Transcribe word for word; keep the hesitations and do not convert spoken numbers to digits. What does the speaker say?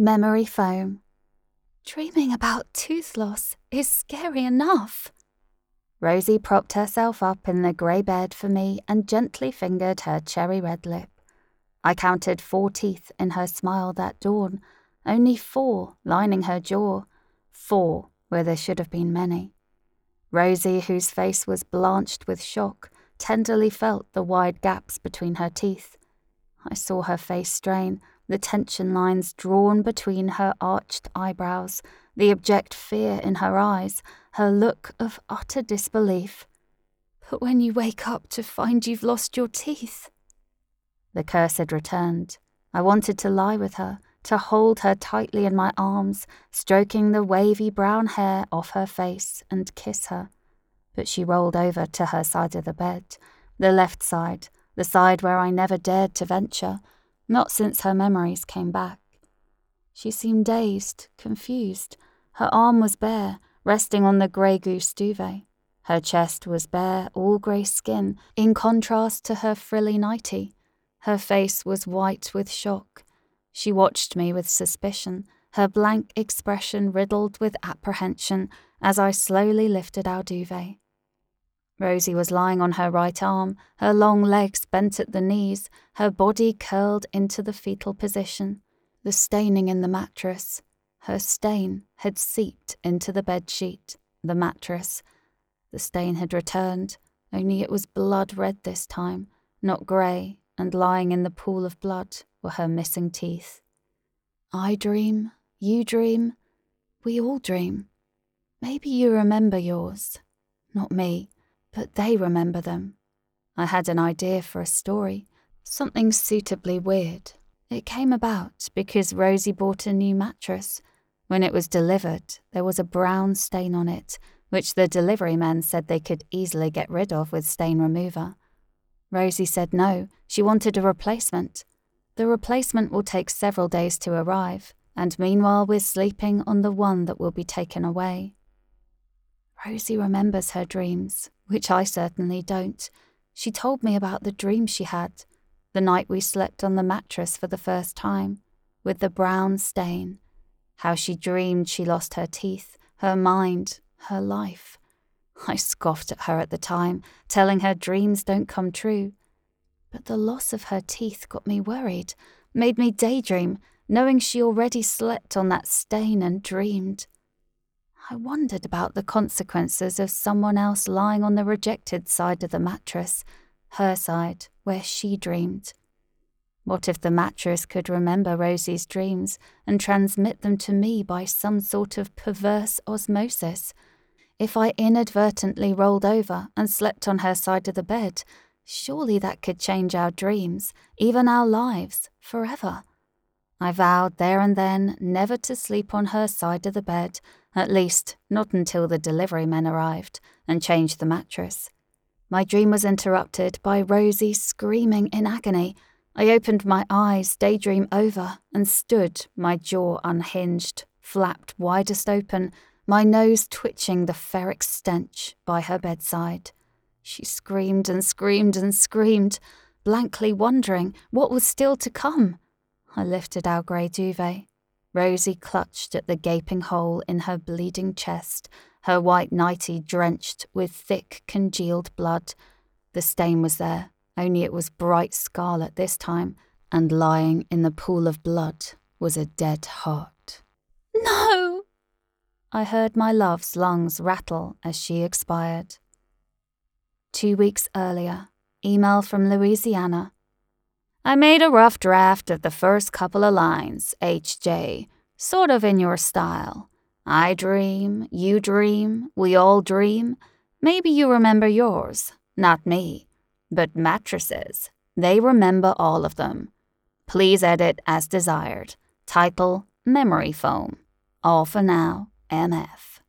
Memory foam. Dreaming about tooth loss is scary enough. Rosie propped herself up in the grey bed for me and gently fingered her cherry-red lip. I counted four teeth in her smile that dawn, only four lining her jaw, four where there should have been many. Rosie, whose face was blanched with shock, tenderly felt the wide gaps between her teeth. I saw her face strain, the tension lines drawn between her arched eyebrows, the abject fear in her eyes, her look of utter disbelief. But when you wake up to find you've lost your teeth... The curse had returned. I wanted to lie with her, to hold her tightly in my arms, stroking the wavy brown hair off her face and kiss her. But she rolled over to her side of the bed, the left side, the side where I never dared to venture, not since her memories came back. She seemed dazed, confused. Her arm was bare, resting on the grey goose duvet. Her chest was bare, all grey skin, in contrast to her frilly nightie. Her face was white with shock. She watched me with suspicion, her blank expression riddled with apprehension as I slowly lifted our duvet. Rosie was lying on her right arm, her long legs bent at the knees, her body curled into the fetal position. The staining in the mattress, her stain had seeped into the bedsheet, the mattress. The stain had returned, only it was blood red this time, not grey, and lying in the pool of blood were her missing teeth. I dream, you dream, we all dream. Maybe you remember yours. Not me, but they remember them. I had an idea for a story, something suitably weird. It came about because Rosie bought a new mattress. When it was delivered, there was a brown stain on it, which the delivery men said they could easily get rid of with stain remover. Rosie said no, she wanted a replacement. The replacement will take several days to arrive, and meanwhile we're sleeping on the one that will be taken away. Rosie remembers her dreams, which I certainly don't. She told me about the dream she had, the night we slept on the mattress for the first time, with the brown stain, how she dreamed she lost her teeth, her mind, her life. I scoffed at her at the time, telling her dreams don't come true. But the loss of her teeth got me worried, made me daydream, knowing she already slept on that stain and dreamed. I wondered about the consequences of someone else lying on the rejected side of the mattress, her side, where she dreamed. What if the mattress could remember Rosie's dreams and transmit them to me by some sort of perverse osmosis? If I inadvertently rolled over and slept on her side of the bed, surely that could change our dreams, even our lives, forever. I vowed there and then never to sleep on her side of the bed, at least not until the delivery men arrived and changed the mattress. My dream was interrupted by Rosie screaming in agony. I opened my eyes, daydream over, and stood, my jaw unhinged, flapped widest open, my nose twitching the ferric stench by her bedside. She screamed and screamed and screamed, blankly wondering what was still to come. I lifted our grey duvet. Rosie clutched at the gaping hole in her bleeding chest, her white nightie drenched with thick, congealed blood. The stain was there, only it was bright scarlet this time, and lying in the pool of blood was a dead heart. "No!" I heard my love's lungs rattle as she expired. Two weeks earlier, email from Louisiana. I made a rough draft of the first couple of lines, H J, sort of in your style. I dream, you dream, we all dream. Maybe you remember yours, not me. But mattresses, they remember all of them. Please edit as desired. Title, Memory Foam. All for now, M F.